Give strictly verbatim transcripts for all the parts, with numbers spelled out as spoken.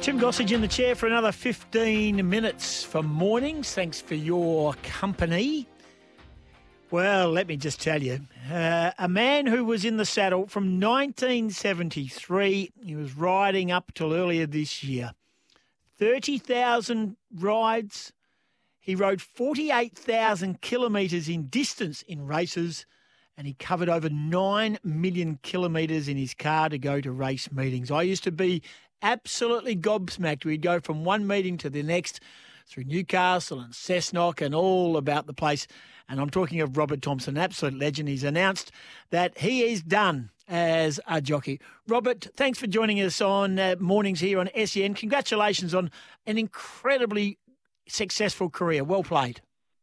Tim Gossage in the chair for another fifteen minutes for mornings. Thanks for your company. Well, let me just tell you, uh, a man who was in the saddle from nineteen seventy-three, he was riding up till earlier this year. thirty thousand rides. He rode forty-eight thousand kilometres in distance in races, and he covered over nine million kilometres in his car to go to race meetings. I used to be absolutely gobsmacked. We'd go from one meeting to the next through Newcastle and Cessnock and all about the place. And I'm talking of Robert Thompson, an absolute legend. He's announced that he is done as a jockey. Robert, thanks for joining us on uh, mornings here on S E N. Congratulations on an incredibly successful career. Well played.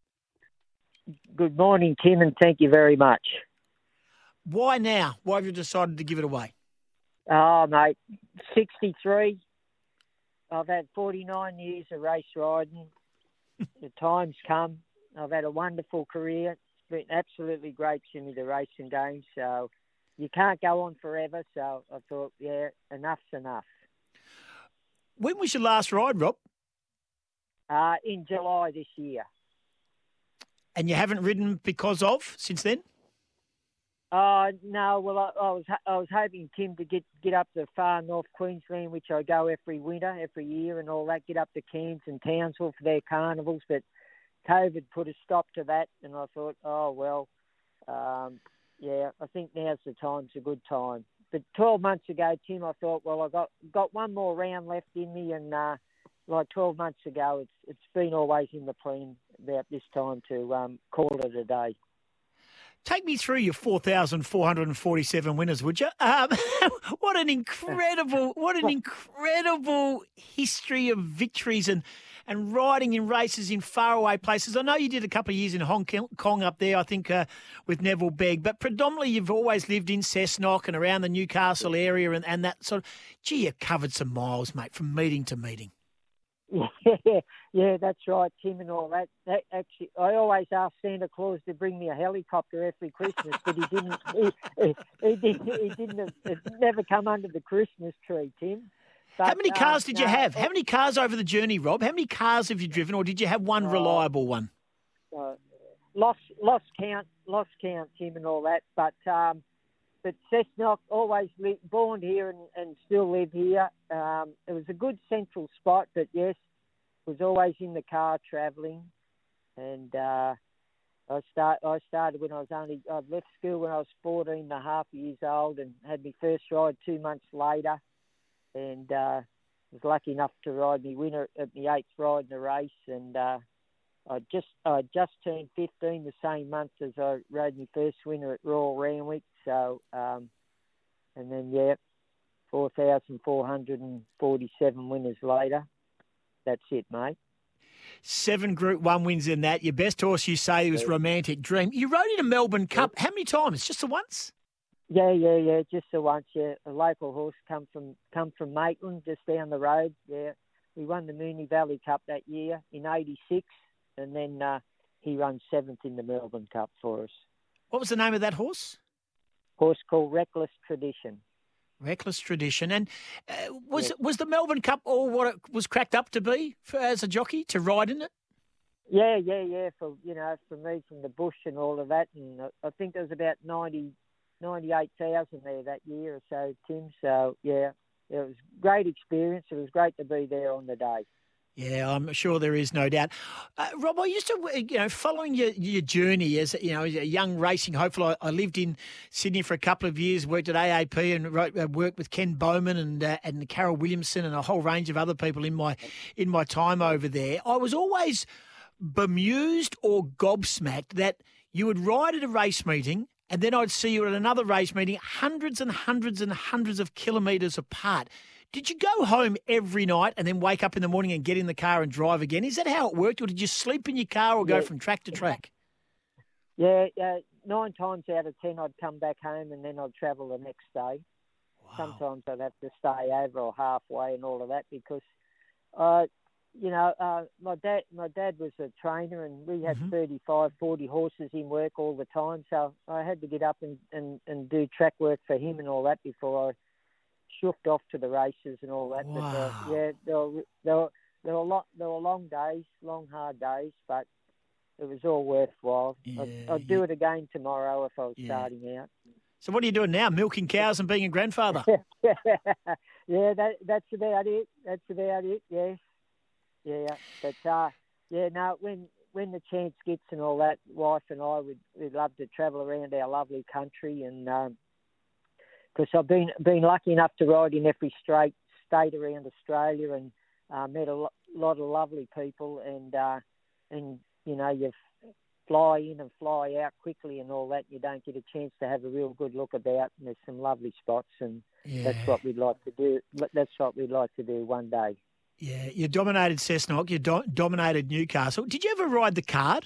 Good morning, Tim, and thank you very much. Why now? Why have you decided to give it away? Oh, mate, sixty-three. I've had forty-nine years of race riding. The time's come. I've had a wonderful career. It's been absolutely great to me, the racing game. So you can't go on forever. So I thought, yeah, enough's enough. When was your last ride, Rob? Uh, in July this year. And you haven't ridden because of since then? Uh, no, well, I, I was I was hoping, Tim, to get, get up to far north Queensland, which I go every winter, every year and all that, get up to Cairns and Townsville for their carnivals, but COVID put a stop to that, and I thought, oh, well, um, yeah, I think now's the time, it's a good time. But twelve months ago, Tim, I thought, well, I got got one more round left in me, and uh, like twelve months ago, it's it's been always in the plan about this time to um, call it a day. Take me through your four thousand four hundred forty-seven winners, would you? Um, what an incredible, what an incredible history of victories and, and riding in races in faraway places. I know you did a couple of years in Hong Kong up there, I think, uh, with Neville Begg, but predominantly you've always lived in Cessnock and around the Newcastle area and, and that sort of. Gee, you covered some miles, mate, from meeting to meeting. Yeah, yeah, that's right, Tim, and all that. that. Actually, I always asked Santa Claus to bring me a helicopter every Christmas, but he didn't. He, he, he didn't. He didn't. It never come under the Christmas tree, Tim. But, How many cars uh, did no, you have? How many cars over the journey, Rob? How many cars have you driven, or did you have one reliable one? Uh, lost, lost count, lost count, Tim, and all that. But um, but Cessnock, always li- born here and, and still live here. Um, it was a good central spot, but yes, was always in the car travelling. And uh, I start. I started when I was only. I left school when I was fourteen and a half years old, and had my first ride two months later. And uh, was lucky enough to ride my winner at my eighth ride in the race. And uh, I just I just turned fifteen the same month as I rode my first winner at Royal Randwick. So, um, and then, yeah, four thousand four hundred forty-seven winners later. That's it, mate. Seven Group One wins in that. Your best horse, you say, was Romantic Dream. You rode in a Melbourne Cup. How many times? Just the once? Yeah, yeah, yeah. Just the once. Yeah, a local horse come from come from Maitland, just down the road. Yeah, we won the Moonee Valley Cup that year in eighty-six, and then uh, he ran seventh in the Melbourne Cup for us. What was the name of that horse? Horse called Reckless Tradition. Reckless Tradition. And uh, was yeah. was the Melbourne Cup all what it was cracked up to be for, as a jockey, to ride in it? Yeah, yeah, yeah. For you know, for me from the bush and all of that, and I think there was about ninety, ninety-eight thousand there that year or so, Tim. So yeah, it was a great experience. It was great to be there on the day. Yeah, I'm sure there is no doubt. Uh, Rob, I used to, you know, following your, your journey as, you know, as a young racing hopeful, I, I lived in Sydney for a couple of years, worked at A A P and wrote, uh, worked with Ken Bowman and uh, and Carol Williamson and a whole range of other people in my in my time over there. I was always bemused or gobsmacked that you would ride at a race meeting and then I'd see you at another race meeting hundreds and hundreds and hundreds of kilometres apart. Did you go home every night and then wake up in the morning and get in the car and drive again? Is that how it worked, or did you sleep in your car or go yeah. from track to track? Yeah, uh, nine times out of ten I'd come back home and then I'd travel the next day. Wow. Sometimes I'd have to stay over or halfway and all of that because, uh, you know, uh, my dad my dad was a trainer and we had mm-hmm. thirty-five, forty horses in work all the time. So I had to get up and, and, and do track work for him and all that before I shooked off to the races and all that. Wow. But, uh, yeah, there were, there, were, there, were a lot, there were long days, long, hard days, but it was all worthwhile. Yeah, I'd, I'd do yeah. it again tomorrow if I was Yeah. starting out. So what are you doing now? Milking cows and being a grandfather? yeah, that, that's about it. That's about it, yes. Yeah, but, uh, yeah, no, when when the chance gets and all that, wife and I would we'd love to travel around our lovely country, and because um, I've been been lucky enough to ride in every straight state around Australia, and uh, met a lo- lot of lovely people, and uh, and you know you fly in and fly out quickly and all that. You don't get a chance to have a real good look about, and there's some lovely spots, and Yeah. that's what we'd like to do. That's what we'd like to do one day. Yeah, you dominated Cessnock, you do- dominated Newcastle. Did you ever ride the card?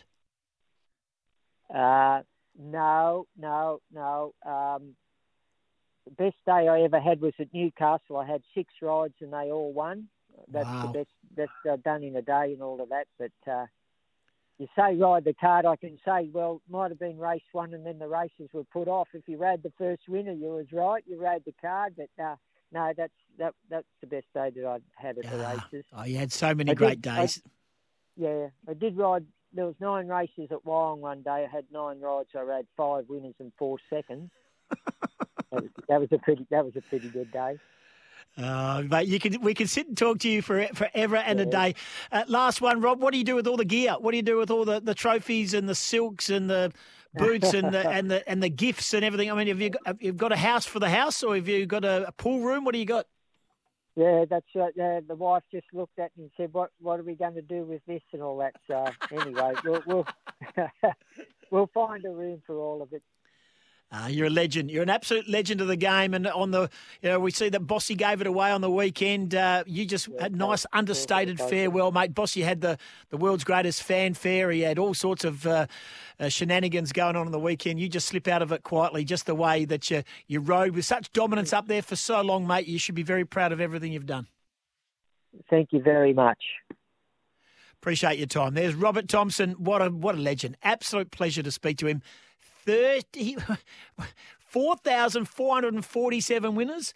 Uh, no, no, no. Um, the best day I ever had was at Newcastle. I had six rides and they all won. That's Wow. the best that's uh, done in a day and all of that. But uh, you say ride the card, I can say, well, might have been race one and then the races were put off. If you rode the first winner, you was right. You rode the card, but uh, no, that's that that's the best day that I've had at the Ah, races. Oh, you had so many I great did- days. Yeah, I did ride. There was nine races at Wyong one day. I had nine rides. I rode five winners and four seconds. that, was, that was a pretty. That was a pretty good day. Uh, mate, you can we can sit and talk to you for forever and a Yeah. day. Uh, last one, Rob. What do you do with all the gear? What do you do with all the, the trophies and the silks and the boots and the and the and the gifts and everything? I mean, have you got, have you got a house for the house, or have you got a, a pool room? What do you got? Yeah, that's right. Yeah, the wife just looked at me and said, "What What are we going to do with this and all that?" So anyway, we'll we'll, we'll find a room for all of it. Uh, you're a legend. You're an absolute legend of the game. And on the, you know, we see that Bossy gave it away on the weekend. Uh, you just Yeah, had a nice thanks. understated Yeah, thanks. farewell, mate. Bossy had the, the world's greatest fanfare. He had all sorts of uh, uh, shenanigans going on on the weekend. You just slip out of it quietly, just the way that you, you rode with such dominance up there for so long, mate. You should be very proud of everything you've done. Thank you very much. Appreciate your time. There's Robert Thompson. What a what a legend. Absolute pleasure to speak to him. thirty, four thousand four hundred forty-seven winners,